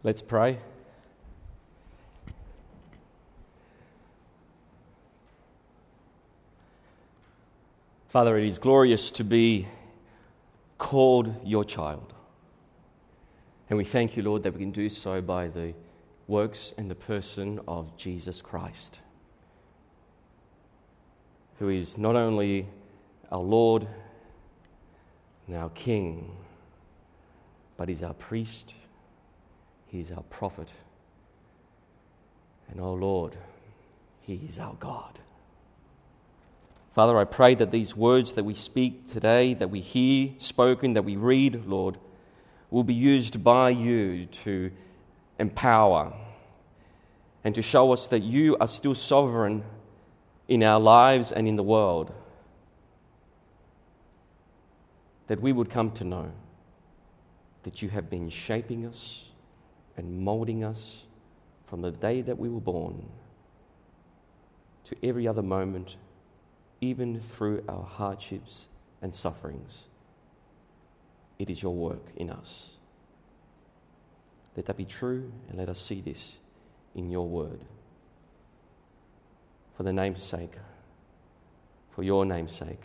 Let's pray. Father, it is glorious to be called your child. And we thank you, Lord, that we can do so by the works and the person of Jesus Christ, who is not only our Lord and our King, but is our priest, he is our prophet, and, oh Lord, he is our God. Father, I pray that these words that we speak today, that we hear spoken, that we read, Lord, will be used by you to empower and to show us that you are still sovereign in our lives and in the world. That we would come to know that you have been shaping us and molding us from the day that we were born to every other moment, even through our hardships and sufferings. It is your work in us. Let that be true, and let us see this in your word. For the name's sake, for your name's sake.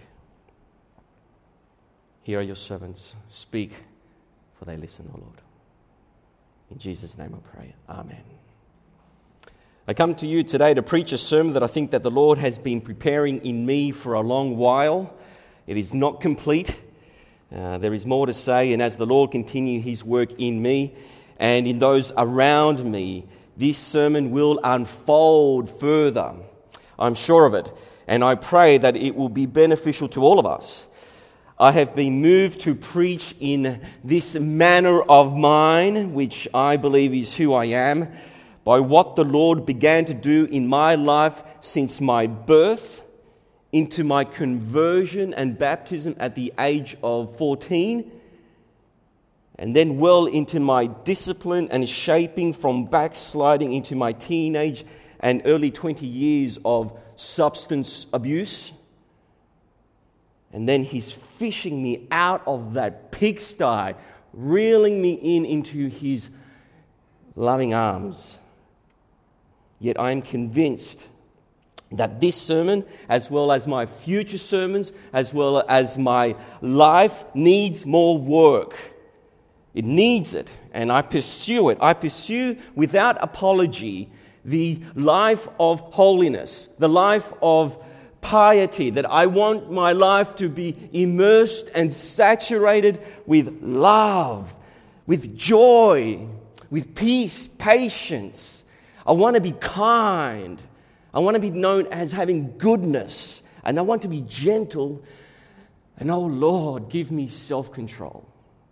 Here are your servants. Speak, for they listen, O Lord. In Jesus' name I pray. Amen. I come to you today to preach a sermon that I think that the Lord has been preparing in me for a long while. It is not complete. There is more to say, and as the Lord continue his work in me and in those around me, this sermon will unfold further. I'm sure of it, and I pray that it will be beneficial to all of us. I have been moved to preach in this manner of mine, which I believe is who I am, by what the Lord began to do in my life since my birth into my conversion and baptism at the age of 14, and then well into my discipline and shaping from backsliding into my teenage and early 20 years of substance abuse. And then he's fishing me out of that pigsty, reeling me into his loving arms. Yet I am convinced that this sermon, as well as my future sermons, as well as my life, needs more work. It needs it, and I pursue it. I pursue without apology the life of holiness, the life of piety, that I want my life to be immersed and saturated with love, with joy, with peace, patience. I want to be kind. I want to be known as having goodness, and I want to be gentle. And oh Lord, give me self-control.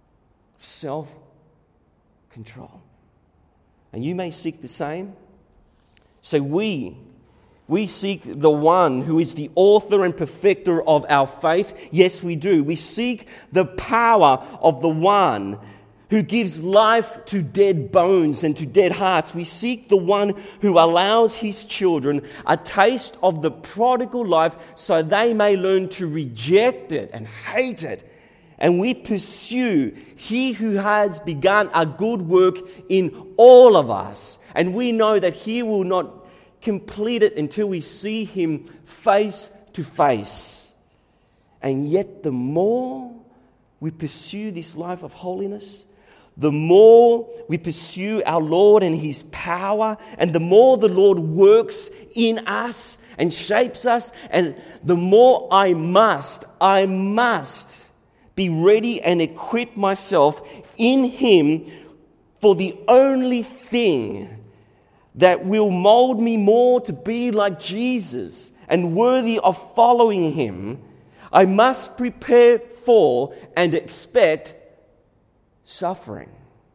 Self-control. And you may seek the same. So we seek the one who is the author and perfecter of our faith. Yes, we do. We seek the power of the one who gives life to dead bones and to dead hearts. We seek the one who allows his children a taste of the prodigal life so they may learn to reject it and hate it. And we pursue he who has begun a good work in all of us. And we know that he will not complete it until we see him face to face. And yet the more we pursue this life of holiness, the more we pursue our Lord and his power, and the more the Lord works in us and shapes us, and the more I must be ready and equip myself in him for the only thing that will mold me more to be like Jesus and worthy of following him. I must prepare for and expect suffering.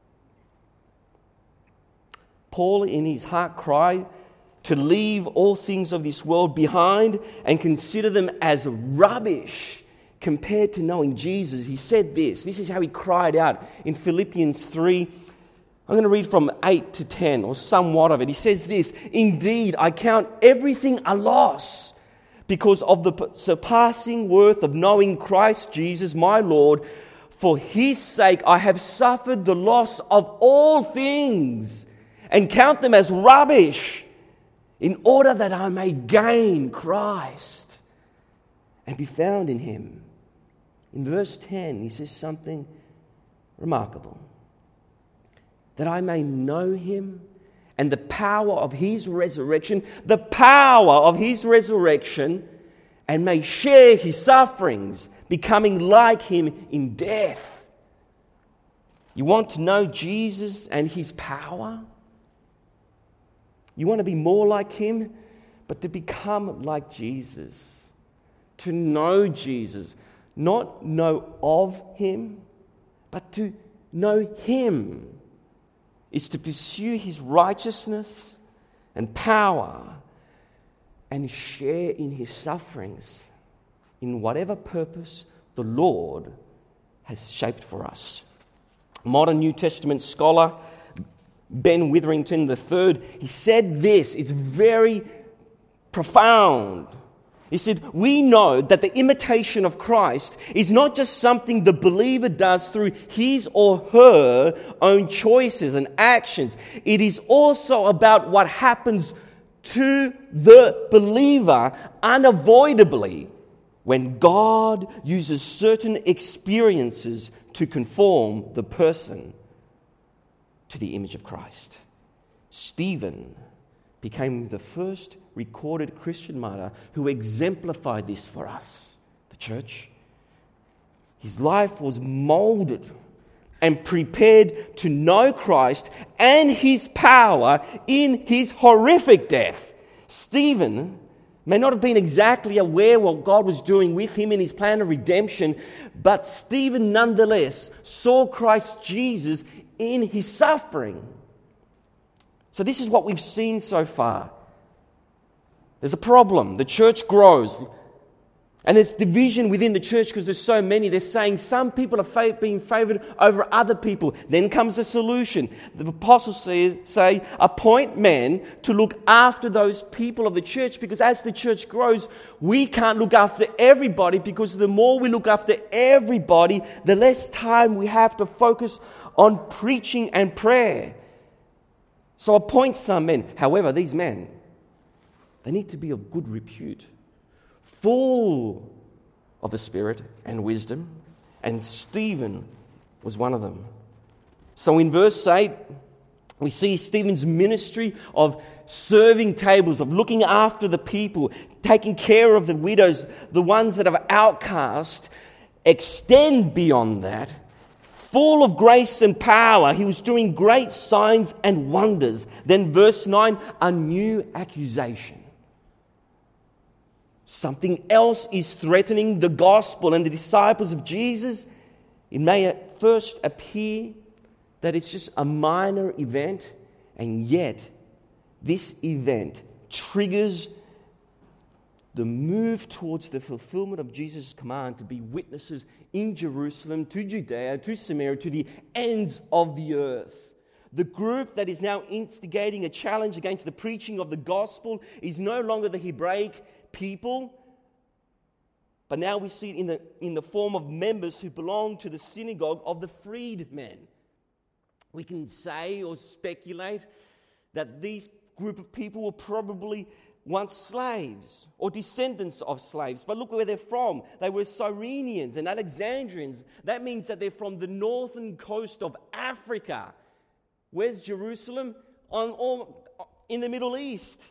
Paul, in his heart cry to leave all things of this world behind and consider them as rubbish compared to knowing Jesus, he said this. This is how he cried out in Philippians 3. I'm going to read from 8 to 10, or somewhat of it. He says this: "Indeed, I count everything a loss because of the surpassing worth of knowing Christ Jesus, my Lord, For his sake I have suffered the loss of all things and count them as rubbish, in order that I may gain Christ and be found in him. In verse 10, he says something remarkable. That I may know him and the power of his resurrection, and may share his sufferings, becoming like him in death. You want to know Jesus and his power? You want to be more like him, but to become like Jesus. To know Jesus. Not know of him, but to know him is to pursue his righteousness and power and share in his sufferings in whatever purpose the Lord has shaped for us. Modern New Testament scholar Ben Witherington III, he said this, it's very profound. He said, we know that the imitation of Christ is not just something the believer does through his or her own choices and actions. It is also about what happens to the believer unavoidably when God uses certain experiences to conform the person to the image of Christ. Stephen became the first recorded Christian martyr who exemplified this for us, the church. His life was molded and prepared to know Christ and his power in his horrific death. Stephen may not have been exactly aware what God was doing with him in his plan of redemption, but Stephen nonetheless saw Christ Jesus in his suffering. So this is what we've seen so far. There's a problem. The church grows. And there's division within the church because there's so many. They're saying some people are being favored over other people. Then comes the solution. The apostles say, appoint men to look after those people of the church, because as the church grows, we can't look after everybody, because the more we look after everybody, the less time we have to focus on preaching and prayer. So appoint some men. However, these men, they need to be of good repute, full of the Spirit and wisdom, and Stephen was one of them. So in verse 8, we see Stephen's ministry of serving tables, of looking after the people, taking care of the widows, the ones that are outcast, extend beyond that. Full of grace and power, he was doing great signs and wonders. Then verse 9, a new accusation. Something else is threatening the gospel and the disciples of Jesus. It may at first appear that it's just a minor event, and yet this event triggers the move towards the fulfillment of Jesus' command to be witnesses in Jerusalem, to Judea, to Samaria, to the ends of the earth. The group that is now instigating a challenge against the preaching of the gospel is no longer the Hebraic people, but now we see it in the form of members who belong to the synagogue of the freedmen. We can say or speculate that these group of people were probably once slaves or descendants of slaves. But look where they're from. They were Cyrenians and Alexandrians. That means that they're from the northern coast of Africa. Where's Jerusalem? In the Middle East.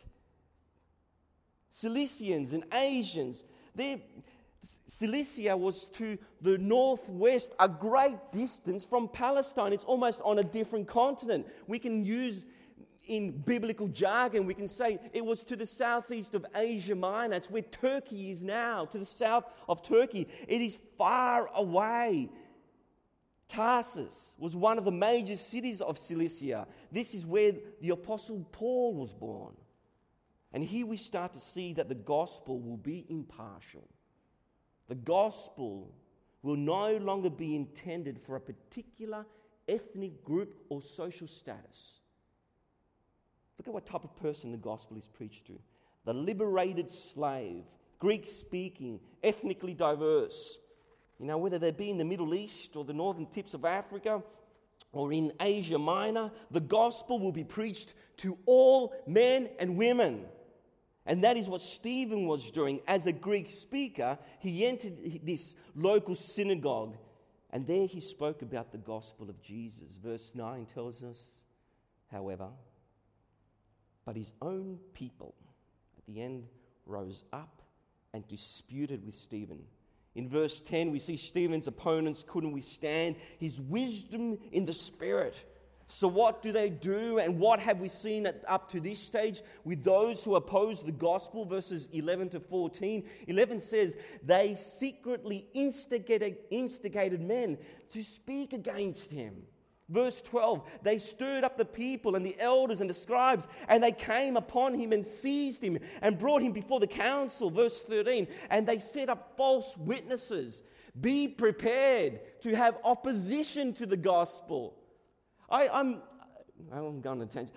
Cilicians and Asians. Cilicia was to the northwest, a great distance from Palestine. It's almost on a different continent. We can use in biblical jargon, we can say it was to the southeast of Asia Minor. It's where Turkey is now, to the south of Turkey. It is far away. Tarsus was one of the major cities of Cilicia. This is where the Apostle Paul was born. And here we start to see that the gospel will be impartial. The gospel will no longer be intended for a particular ethnic group or social status. Look at what type of person the gospel is preached to. The liberated slave, Greek-speaking, ethnically diverse. whether they be in the Middle East or the northern tips of Africa or in Asia Minor, the gospel will be preached to all men and women. And that is what Stephen was doing. As a Greek speaker, he entered this local synagogue, and there he spoke about the gospel of Jesus. Verse 9 tells us, however, but his own people at the end rose up and disputed with Stephen. In verse 10, we see Stephen's opponents couldn't withstand his wisdom in the Spirit. So what do they do, and what have we seen up to this stage with those who oppose the gospel? Verses 11 to 14. 11 says, they secretly instigated men to speak against him. Verse 12, they stirred up the people and the elders and the scribes, and they came upon him and seized him and brought him before the council. Verse 13, and they set up false witnesses. Be prepared to have opposition to the gospel. I'm going to tangent.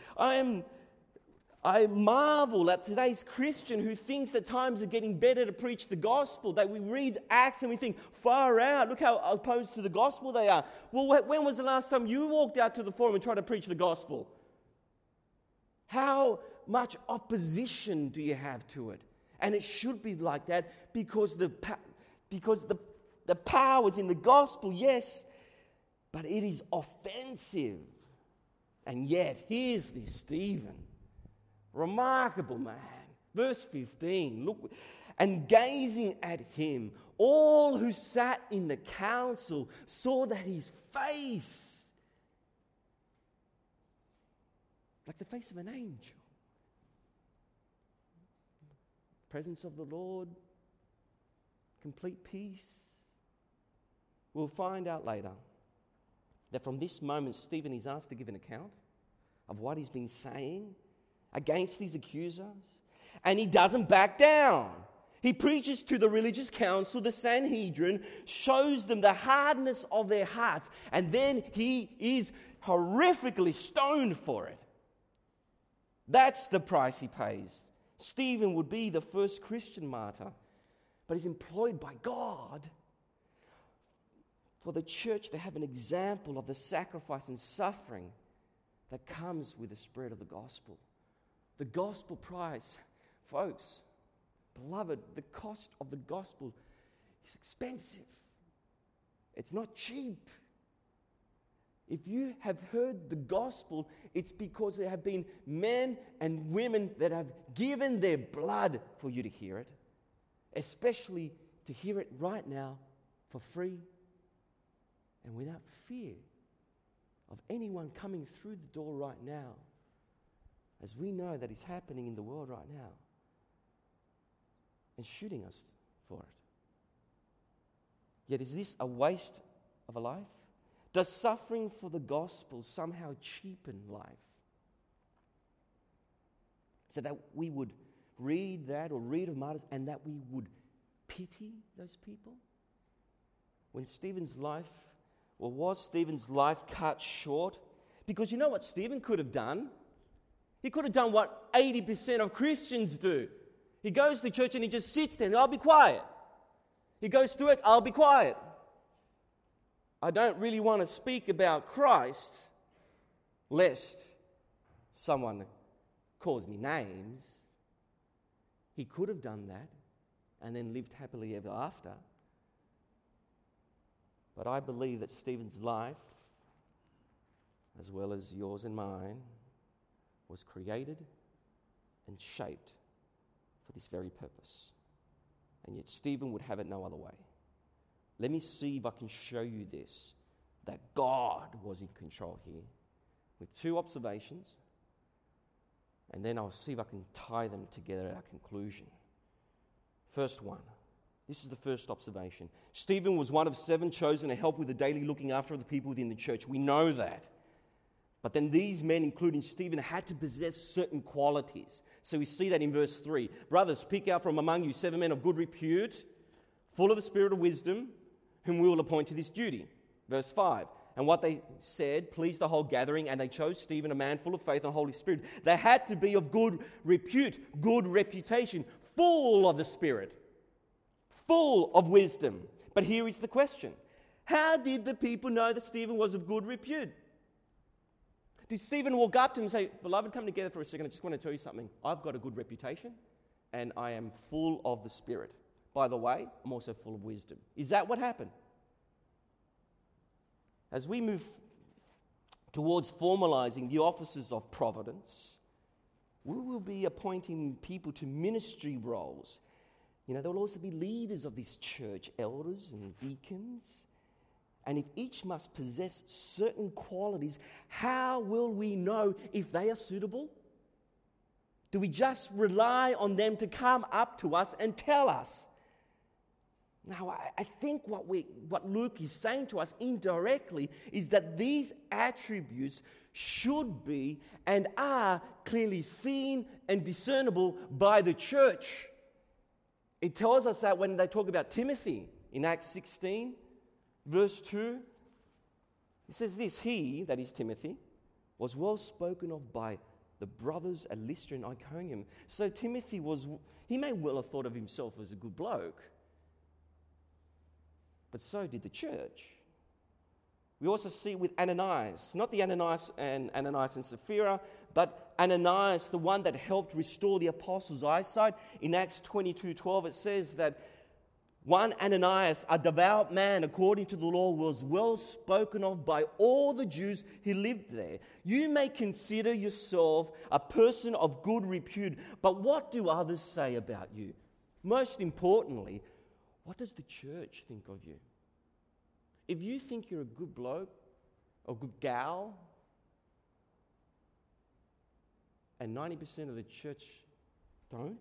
I marvel at today's Christian who thinks that times are getting better to preach the gospel, that we read Acts and we think, far out, look how opposed to the gospel they are. Well, when was the last time you walked out to the forum and tried to preach the gospel? How much opposition do you have to it? And it should be like that because the power is in the gospel, yes, but it is offensive. And yet, here's this Stephen. Remarkable man. Verse 15, look, and gazing at him, all who sat in the council saw that his face, like the face of an angel, presence of the Lord, complete peace. We'll find out later that from this moment, Stephen is asked to give an account of what he's been saying against these accusers, and he doesn't back down. He preaches to the religious council, the Sanhedrin, shows them the hardness of their hearts, and then he is horrifically stoned for it. That's the price he pays. Stephen would be the first Christian martyr, but he's employed by God for the church to have an example of the sacrifice and suffering that comes with the spread of the gospel. The gospel price, folks, beloved, the cost of the gospel is expensive. It's not cheap. If you have heard the gospel, it's because there have been men and women that have given their blood for you to hear it, especially to hear it right now for free and without fear of anyone coming through the door right now, as we know that is happening in the world right now, and shooting us for it. Yet is this a waste of a life? Does suffering for the gospel somehow cheapen life? So that we would read that or read of martyrs and that we would pity those people? When Stephen's life, or was Stephen's life cut short? Because you know what Stephen could have done? He could have done what 80% of Christians do. He goes to church and he just sits there and I'll be quiet. He goes to it, I'll be quiet. I don't really want to speak about Christ lest someone calls me names. He could have done that and then lived happily ever after. But I believe that Stephen's life, as well as yours and mine, was created and shaped for this very purpose. And yet Stephen would have it no other way. Let me see if I can show you this, that God was in control here, with two observations, and then I'll see if I can tie them together at our conclusion. First one. This is the first observation. Stephen was one of 7 chosen to help with the daily looking after of the people within the church. We know that. But then these men, including Stephen, had to possess certain qualities. So we see that in verse 3. Brothers, pick out from among you 7 men of good repute, full of the spirit of wisdom, whom we will appoint to this duty. Verse 5. And what they said pleased the whole gathering, and they chose Stephen, a man full of faith and Holy Spirit. They had to be of good repute, good reputation, full of the Spirit, full of wisdom, But here is the question. How did the people know that Stephen was of good repute? Did Stephen walk up to him and say, "Beloved, come together for a second. I just want to tell you something. I've got a good reputation and I am full of the Spirit. By the way, I'm also full of wisdom." Is that what happened? As we move towards formalizing the offices of providence, we will be appointing people to ministry roles. There will also be leaders of this church, elders and deacons. And if each must possess certain qualities, how will we know if they are suitable? Do we just rely on them to come up to us and tell us? Now, I think what Luke is saying to us indirectly is that these attributes should be and are clearly seen and discernible by the church. It tells us that when they talk about Timothy in Acts 16, verse 2, it says this: "He," that is Timothy, "was well spoken of by the brothers at Lystra and Iconium." So Timothy he may well have thought of himself as a good bloke, but so did the church. We also see with Ananias, not the Ananias and Sapphira, but Ananias, the one that helped restore the apostles' eyesight. In Acts 22:12, it says that one Ananias, a devout man according to the law, was well spoken of by all the Jews who lived there. You may consider yourself a person of good repute, but what do others say about you? Most importantly, what does the church think of you? If you think you're a good bloke or good gal, and 90% of the church don't,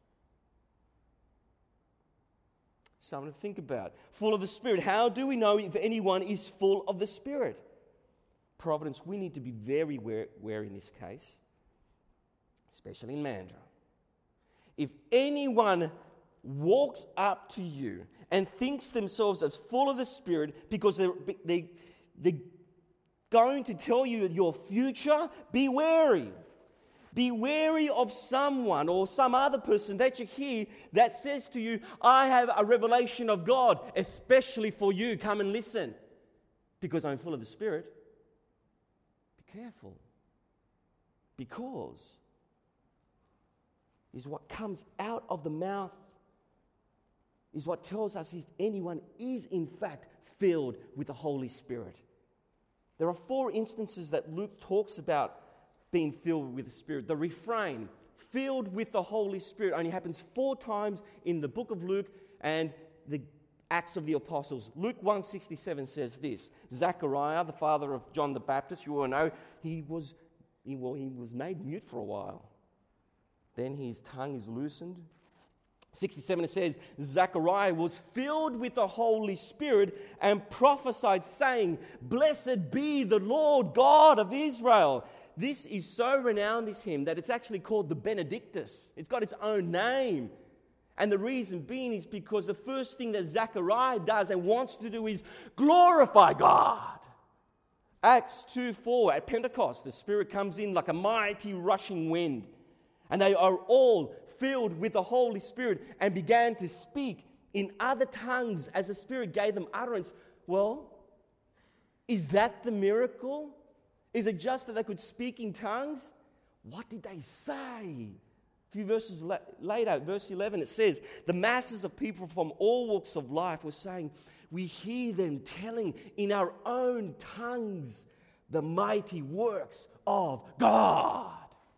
something to think about. Full of the Spirit. How do we know if anyone is full of the Spirit? Providence, we need to be very wary in this case, especially in Mandurah. If anyone walks up to you and thinks themselves as full of the Spirit because they're going to tell you your future, be wary. Be wary of someone or some other person that you hear that says to you, "I have a revelation of God, especially for you. Come and listen, because I'm full of the Spirit." Be careful. Because is what comes out of the mouth is what tells us if anyone is in fact filled with the Holy Spirit. There are 4 instances that Luke talks about being filled with the Spirit. The refrain, filled with the Holy Spirit, only happens 4 times in the book of Luke and the Acts of the Apostles. Luke 1:67 says this: Zechariah, the father of John the Baptist, you all know, he was made mute for a while. Then his tongue is loosened. 67, it says, Zechariah was filled with the Holy Spirit and prophesied, saying, "Blessed be the Lord God of Israel." This is so renowned, this hymn, that it's actually called the Benedictus. It's got its own name. And the reason being is because the first thing that Zechariah does and wants to do is glorify God. Acts 2:4, at Pentecost, the Spirit comes in like a mighty rushing wind. And they are all filled with the Holy Spirit and began to speak in other tongues as the Spirit gave them utterance. Well, is that the miracle? Is it just that they could speak in tongues? What did they say? A few verses later, verse 11, it says, the masses of people from all walks of life were saying, "We hear them telling in our own tongues the mighty works of God."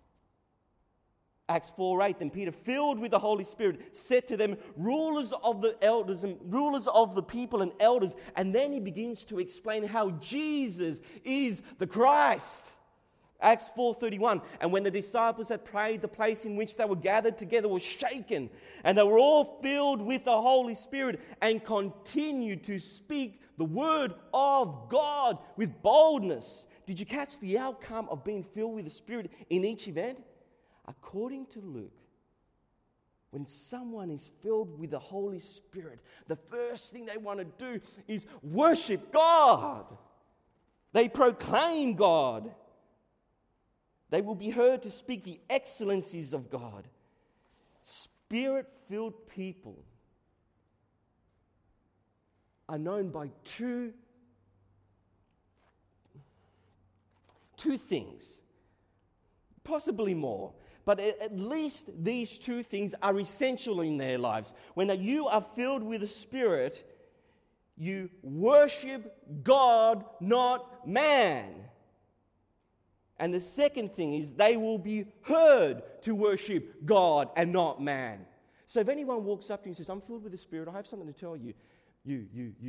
Acts 4:8, then Peter, filled with the Holy Spirit, said to them, rulers of the elders and rulers of the people and elders. And then he begins to explain how Jesus is the Christ. Acts 4:31, and when the disciples had prayed, the place in which they were gathered together was shaken, and they were all filled with the Holy Spirit and continued to speak the word of God with boldness. Did you catch the outcome of being filled with the Spirit in each event? According to Luke, when someone is filled with the Holy Spirit, the first thing they want to do is worship God. They proclaim God. They will be heard to speak the excellencies of God. Spirit-filled people are known by two things, possibly more. But at least these two things are essential in their lives. When you are filled with the Spirit, you worship God, not man. And the second thing is they will be heard to worship God and not man. So if anyone walks up to you and says, I'm filled with the Spirit, I have something to tell you. You,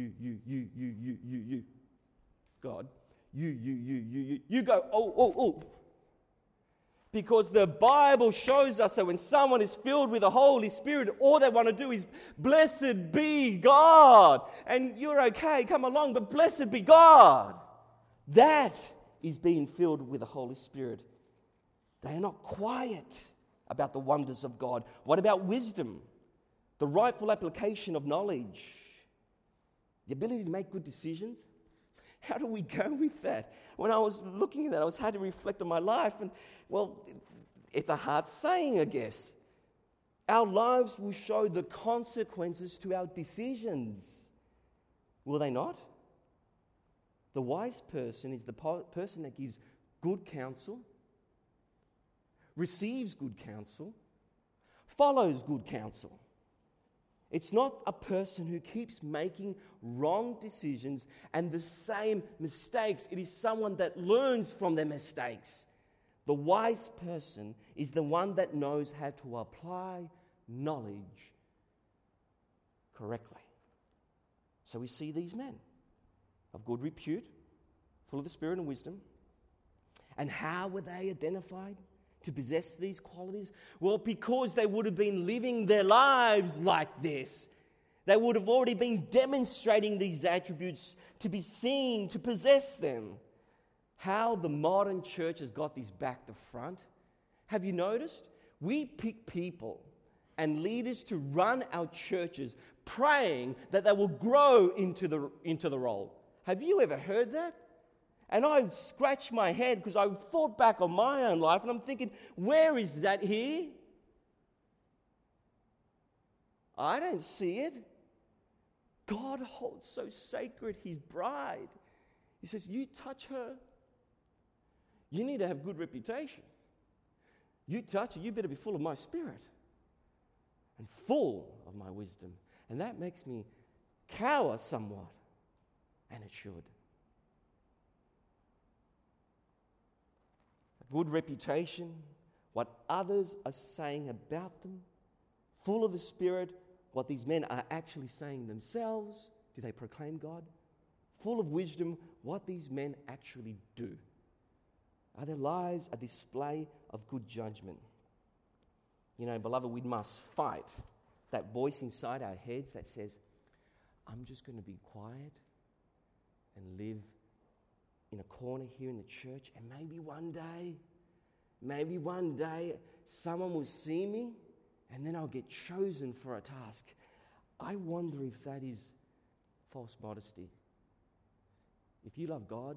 God, you go, oh. Because the Bible shows us that when someone is filled with the Holy Spirit, all they want to do is, blessed be God. And you're okay, come along, but blessed be God. That is being filled with the Holy Spirit. They are not quiet about the wonders of God. What about wisdom? The rightful application of knowledge. The ability to make good decisions. How do we go with that? When I was looking at that, I was had to reflect on my life. And, well, it's a hard saying, I guess. Our lives will show the consequences to our decisions. Will they not? The wise person is the person that gives good counsel, receives good counsel, follows good counsel. It's not a person who keeps making wrong decisions and the same mistakes. It is someone that learns from their mistakes. The wise person is the one that knows how to apply knowledge correctly. So we see these men of good repute, full of the Spirit and wisdom. And how were they identified to possess these qualities? Well, because they would have been living their lives like this. They would have already been demonstrating these attributes to be seen, to possess them. How the modern church has got this back to front. Have you noticed? We pick people and leaders to run our churches praying that they will grow into the role. Have you ever heard that? And I scratched my head because I thought back on my own life and I'm thinking, where is that here? I don't see it. God holds so sacred His bride. He says, you touch her, you need to have good reputation. You touch her, you better be full of my Spirit and full of my wisdom. And that makes me cower somewhat. And it should. A good reputation, what others are saying about them, full of the Spirit, what these men are actually saying themselves. Do they proclaim God? Full of wisdom, what these men actually do. Are their lives a display of good judgment? You know, beloved, we must fight that voice inside our heads that says, I'm just going to be quiet and live in a corner here in the church, and maybe one day someone will see me and then I'll get chosen for a task. I wonder if that is false modesty. If you love God,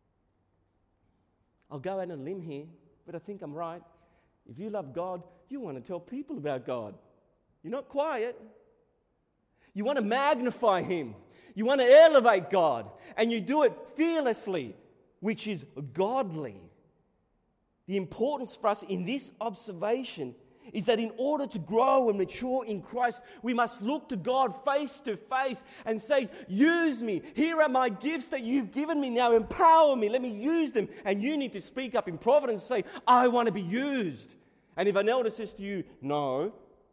I'll go out on a limb here, but I think I'm right. If you love God, you want to tell people about God. You're not quiet. You want to magnify Him. You want to elevate God. And you do it fearlessly, which is godly. The importance for us in this observation is that in order to grow and mature in Christ, we must look to God face to face and say, use me. Here are my gifts that you've given me. Now empower me. Let me use them. And you need to speak up in providence and say, I want to be used. And if an elder says to you, no,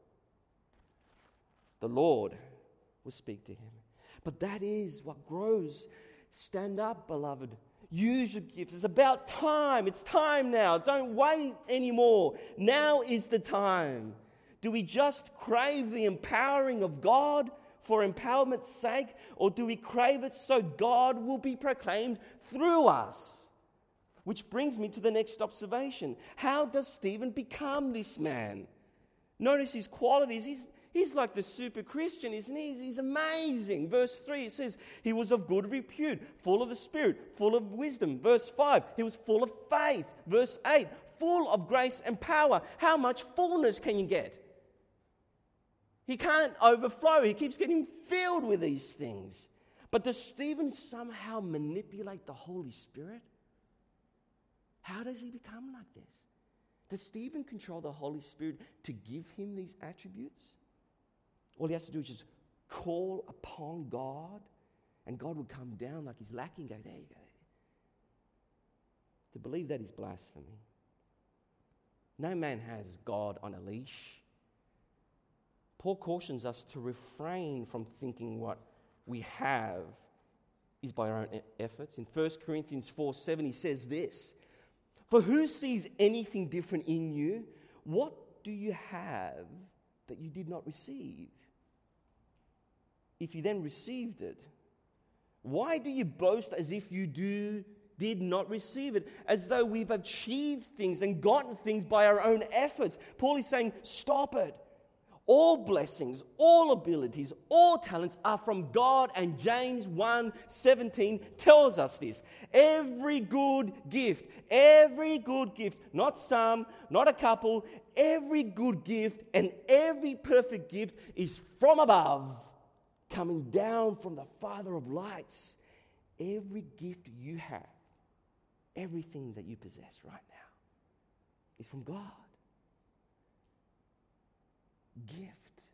the Lord will speak to him. But that is what grows. Stand up, beloved. Use your gifts. It's about time. It's time now. Don't wait anymore. Now is the time. Do we just crave the empowering of God for empowerment's sake, or do we crave it so God will be proclaimed through us? Which brings me to the next observation. How does Stephen become this man? Notice his qualities. He's like the super Christian, isn't he? He's amazing. Verse 3, it says, he was of good repute, full of the Spirit, full of wisdom. Verse 5, he was full of faith. Verse 8, full of grace and power. How much fullness can you get? He can't overflow. He keeps getting filled with these things. But does Stephen somehow manipulate the Holy Spirit? How does he become like this? Does Stephen control the Holy Spirit to give him these attributes? All he has to do is just call upon God, and God would come down like he's lacking, go, there you go. To believe that is blasphemy. No man has God on a leash. Paul cautions us to refrain from thinking what we have is by our own efforts. In 1 Corinthians 4:7, he says this, "For who sees anything different in you? What do you have that you did not receive? If you then received it, why do you boast as if you did not receive it, as though we've achieved things and gotten things by our own efforts?" Paul is saying, stop it. All blessings, all abilities, all talents are from God, and James 1:17 tells us this. Every good gift, not some, not a couple, every good gift and every perfect gift is from above, coming down from the Father of lights. Every gift you have, everything that you possess right now is from God. Gift.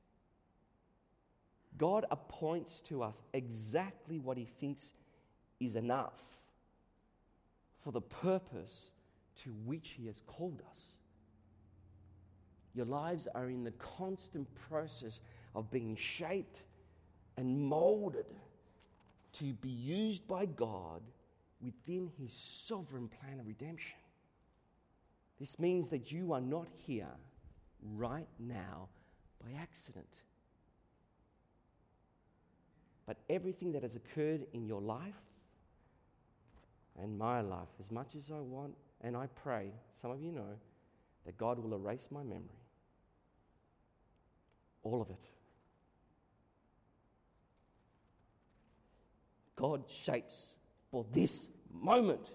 God appoints to us exactly what he thinks is enough for the purpose to which he has called us. Your lives are in the constant process of being shaped and molded to be used by God within his sovereign plan of redemption. This means that you are not here right now by accident. But everything that has occurred in your life and my life, as much as I want and I pray, some of you know, that God will erase my memory. All of it. God shapes for this moment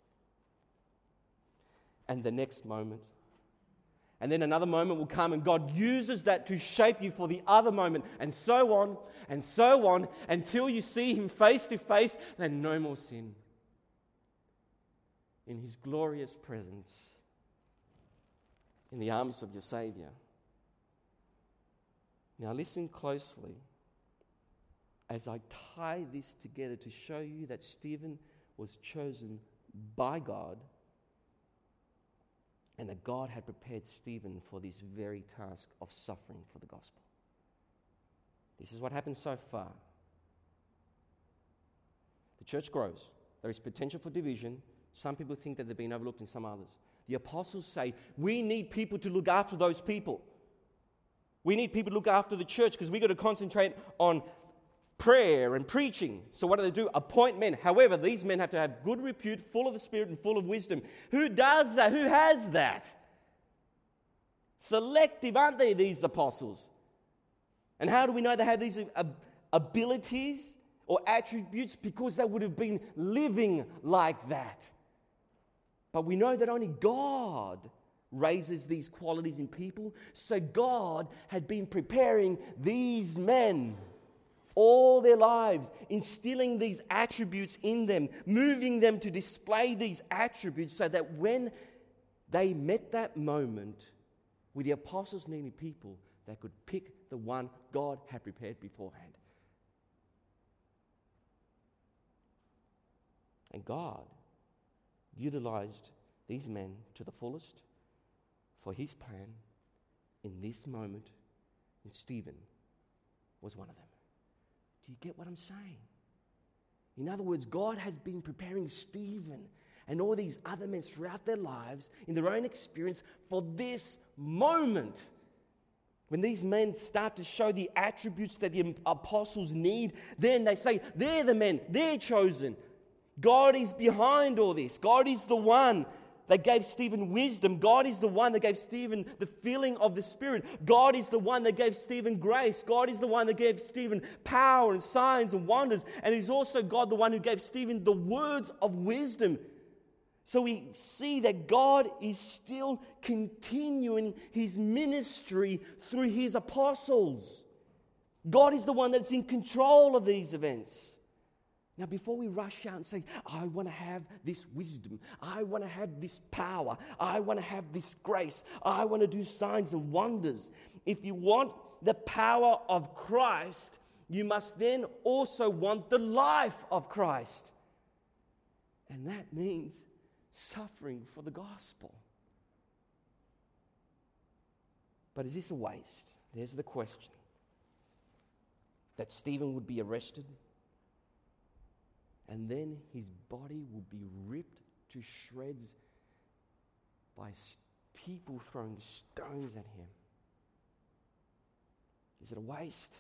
and the next moment. And then another moment will come and God uses that to shape you for the other moment, and so on until you see him face to face and no more sin. In his glorious presence, in the arms of your Savior. Now listen closely as I tie this together to show you that Stephen was chosen by God, and that God had prepared Stephen for this very task of suffering for the gospel. This is what happened so far. The church grows. There is potential for division. Some people think that they're being overlooked, and some others. The apostles say, we need people to look after those people. We need people to look after the church because we've got to concentrate on prayer and preaching. So what do? Appoint men. However, these men have to have good repute, full of the Spirit and full of wisdom. Who does that? Who has that? Selective, aren't they, these apostles? And how do we know they have these abilities or attributes? Because they would have been living like that. But we know that only God raises these qualities in people. So God had been preparing these men all their lives, instilling these attributes in them, moving them to display these attributes so that when they met that moment with the apostles needing people, they could pick the one God had prepared beforehand. And God utilized these men to the fullest for his plan in this moment, and Stephen was one of them. Do you get what I'm saying? In other words, God has been preparing Stephen and all these other men throughout their lives in their own experience for this moment. When these men start to show the attributes that the apostles need, then they say, they're the men, they're chosen. God is behind all this. God is the one that gave Stephen wisdom. God is the one that gave Stephen the filling of the Spirit. God is the one that gave Stephen grace. God is the one that gave Stephen power and signs and wonders. And it is also God the one who gave Stephen the words of wisdom. So we see that God is still continuing his ministry through his apostles. God is the one that's in control of these events. Now, before we rush out and say, I want to have this wisdom, I want to have this power, I want to have this grace, I want to do signs and wonders. If you want the power of Christ, you must then also want the life of Christ. And that means suffering for the gospel. But is this a waste? There's the question. That Stephen would be arrested, and then his body will be ripped to shreds by people throwing stones at him. Is it a waste?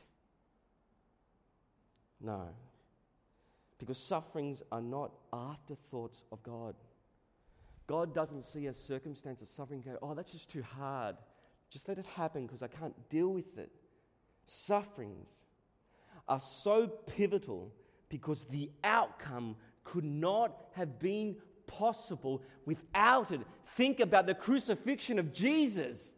No. Because sufferings are not afterthoughts of God. God doesn't see a circumstance of suffering and go, oh, that's just too hard. Just let it happen because I can't deal with it. Sufferings are so pivotal because the outcome could not have been possible without it. Think about the crucifixion of Jesus.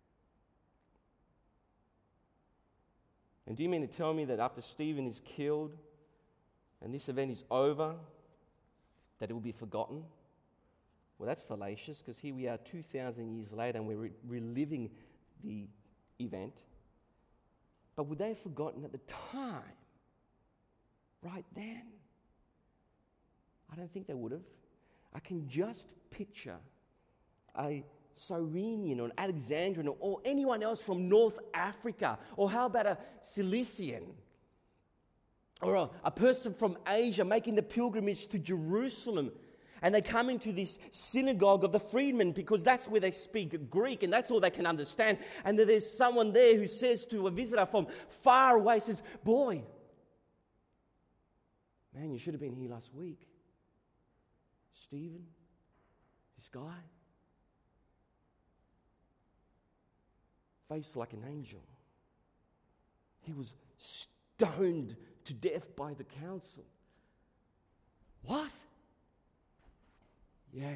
And do you mean to tell me that after Stephen is killed and this event is over, that it will be forgotten? Well, that's fallacious, because here we are 2,000 years later and we're reliving the event. But would they have forgotten at the time? Right then? I don't think they would have. I can just picture a Cyrenian or an Alexandrian or anyone else from North Africa, or how about a Cilician or a person from Asia making the pilgrimage to Jerusalem, and they come into this synagogue of the freedmen because that's where they speak Greek and that's all they can understand, and then there's someone there who says to a visitor from far away, says, boy, man, you should have been here last week. Stephen, this guy, face like an angel. He was stoned to death by the council. What? Yeah.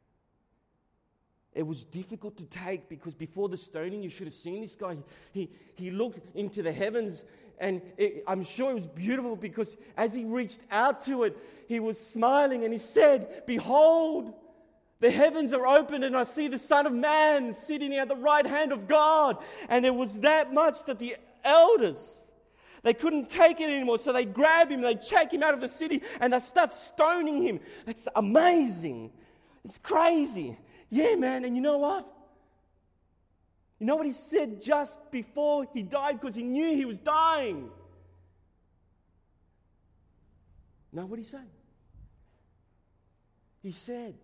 It was difficult to take because before the stoning, you should have seen this guy. He looked into the heavens, and I'm sure it was beautiful because as he reached out to it, he was smiling and he said, behold, the heavens are opened and I see the Son of Man sitting at the right hand of God. And it was that much that the elders, they couldn't take it anymore. So they grab him, they take him out of the city and they start stoning him. It's amazing. It's crazy. Yeah, man. And you know what? You know what he said just before he died, because he knew he was dying? Know what he said? He said,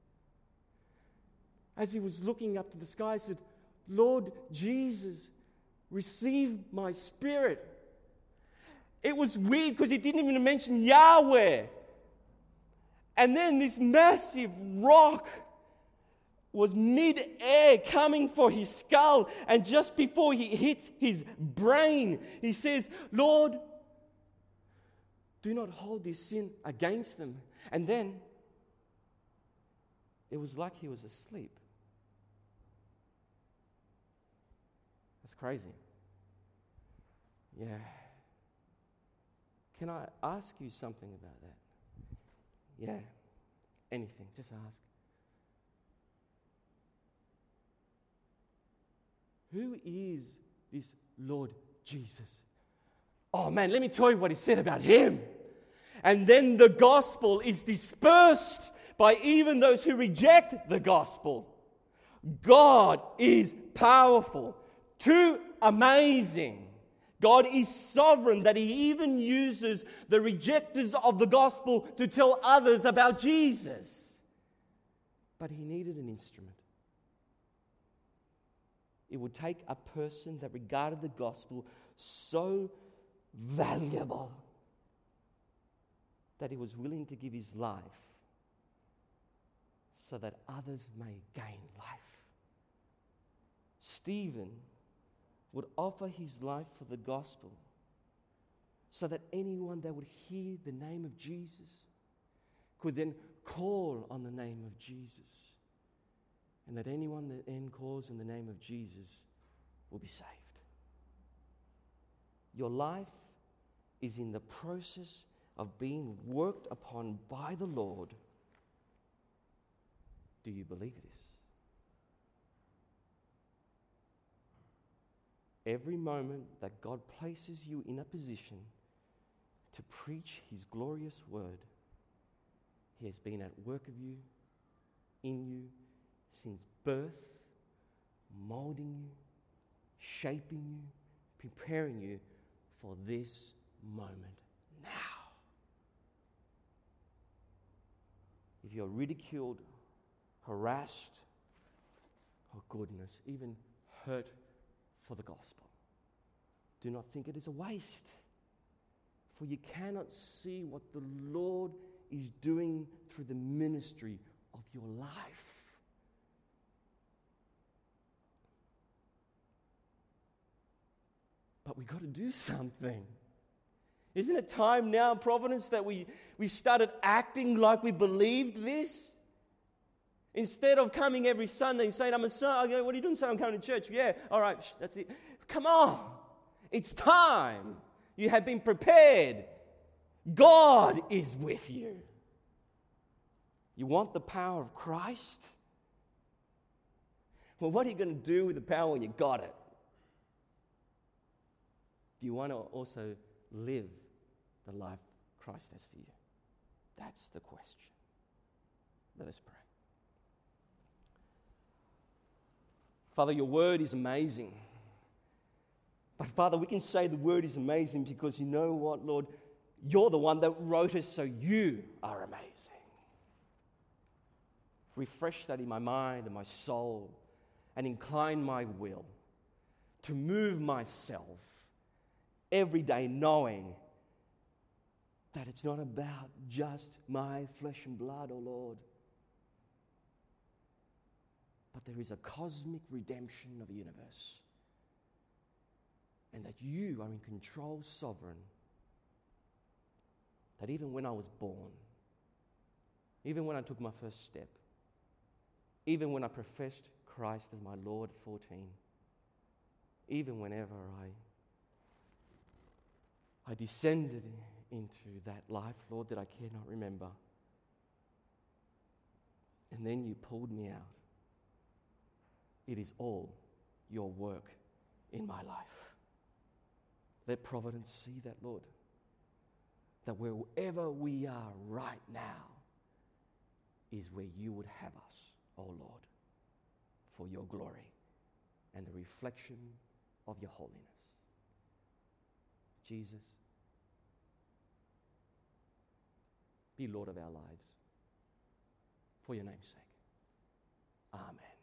as he was looking up to the sky, he said, Lord Jesus, receive my spirit. It was weird because he didn't even mention Yahweh. And then this massive rock was mid-air coming for his skull. And just before he hits his brain, he says, Lord, do not hold this sin against them. And then it was like he was asleep. That's crazy. Yeah. Can I ask you something about that? Yeah. Anything. Just ask. Who is this Lord Jesus? Oh man, let me tell you what he said about him. And then the gospel is dispersed by even those who reject the gospel. God is powerful. Too amazing. God is sovereign that he even uses the rejectors of the gospel to tell others about Jesus. But he needed an instrument. It would take a person that regarded the gospel so valuable that he was willing to give his life so that others may gain life. Stephen would offer his life for the gospel so that anyone that would hear the name of Jesus could then call on the name of Jesus, and that anyone that then calls in the name of Jesus will be saved. Your life is in the process of being worked upon by the Lord. Do you believe this? Every moment that God places you in a position to preach His glorious word, He has been at work of you, in you, since birth, molding you, shaping you, preparing you for this moment now. If you're ridiculed, harassed, oh goodness, even hurt for the gospel, do not think it is a waste, for you cannot see what the Lord is doing through the ministry of your life. But we've got to do something. Isn't it time now, Providence, that we started acting like we believed this? Instead of coming every Sunday and saying, I'm a son. I go, what are you doing, son? I'm coming to church. Yeah, all right, that's it. Come on. It's time. You have been prepared. God is with you. You want the power of Christ? Well, what are you going to do with the power when you got it? Do you want to also live the life Christ has for you? That's the question. Let us pray. Father, your word is amazing. But Father, we can say the word is amazing because you know what, Lord? You're the one that wrote it, so you are amazing. Refresh that in my mind and my soul and incline my will to move myself every day knowing that it's not about just my flesh and blood, oh Lord, but there is a cosmic redemption of the universe, and that you are in control, sovereign, that even when I was born, even when I took my first step, even when I professed Christ as my Lord at 14, even whenever I descended into that life, Lord, that I cannot remember, and then you pulled me out. It is all your work in my life. Let Providence see that, Lord, that wherever we are right now is where you would have us, oh Lord, for your glory and the reflection of your holiness. Jesus, be Lord of our lives, for your name's sake. Amen.